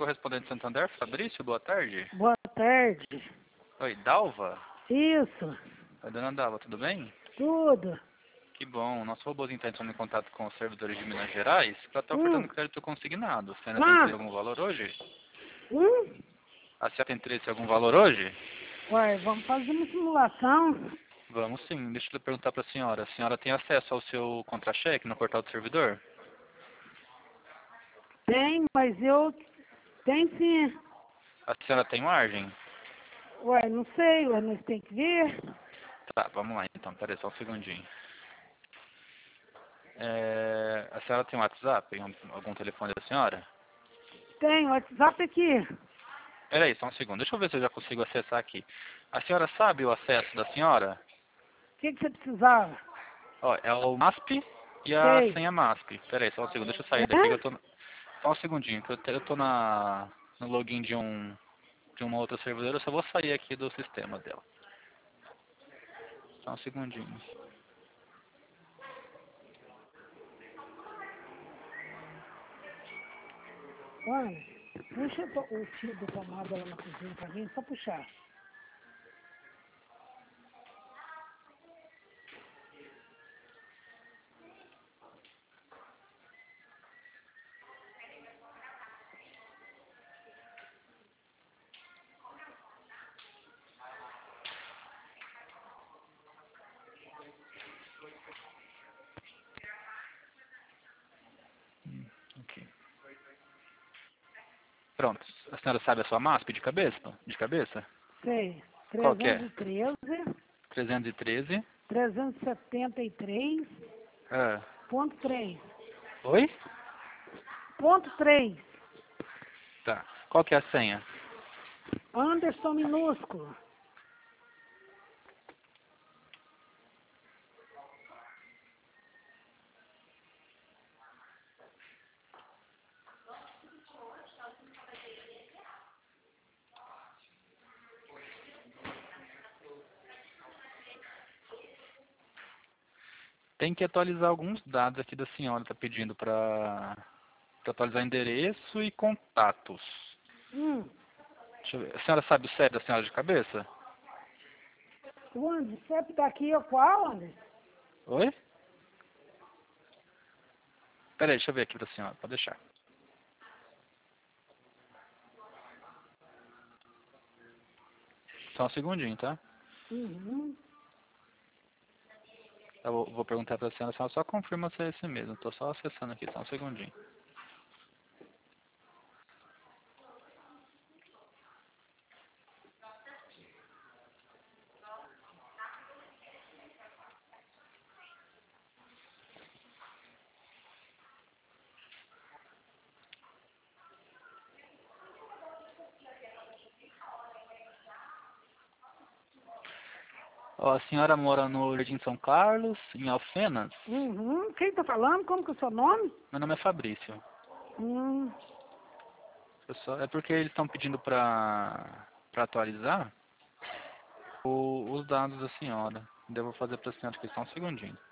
correspondente Santander, Fabrício, boa tarde. Boa tarde. Oi, Dalva? Isso, Oi, dona Dalva, tudo bem? tudo. Que bom, nosso robôzinho está entrando em contato com os servidores de Minas Gerais para estar ofertando crédito consignado. Você ainda tem interesse em algum valor hoje? Hum? A senhora tem interesse em algum valor hoje? Ué, vamos fazer uma simulação. Vamos sim, deixa eu perguntar para a senhora tem acesso ao seu contra-cheque no portal do servidor? Tem, mas eu... Tem sim. A senhora tem margem? Ué, não sei, ué, nós tem que ver. Tá, vamos lá então, peraí só um segundinho. A senhora tem WhatsApp? Algum telefone da senhora? Tem, WhatsApp aqui. Peraí, só um segundo. Deixa eu ver se eu já consigo acessar aqui. A senhora sabe o acesso da senhora? O que você precisava? Ó, é o MASP e a Sei. senha MASP. Peraí, só um segundo. Deixa eu sair daqui que eu Hã? tô... Só um segundinho, que eu tô no login de uma outra servidora. Eu só vou sair aqui do sistema dela. Só um segundinho. Ana, puxa o fio da tomada lá na cozinha pra mim, só puxar. Aqui. Pronto. A senhora sabe a sua MASP de cabeça? De cabeça? Sei. Qual que é? 313, 313. 373, Ah. ponto 3. Oi? Ponto 3. Tá. Qual que é a senha? Anderson minúsculo. Tem que atualizar alguns dados aqui da senhora. Tá pedindo para atualizar endereço e contatos. Hum. Deixa eu ver. A senhora sabe o CEP da senhora de cabeça? Onde? CEP daqui é qual, Anderson? Oi? Peraí, deixa eu ver aqui da senhora. Pode deixar. Só um segundinho, tá? Uhum. Eu vou perguntar pra senhora, a senhora só confirma se é esse mesmo. Tô só acessando aqui, só um segundinho. Ó, a senhora mora no Jardim São Carlos, em Alfenas. Uhum. Quem tá falando? Como que é o seu nome? Meu nome é Fabrício. Hum. É porque eles estão pedindo pra atualizar os dados da senhora. Então eu vou fazer pra senhora aqui, só um segundinho.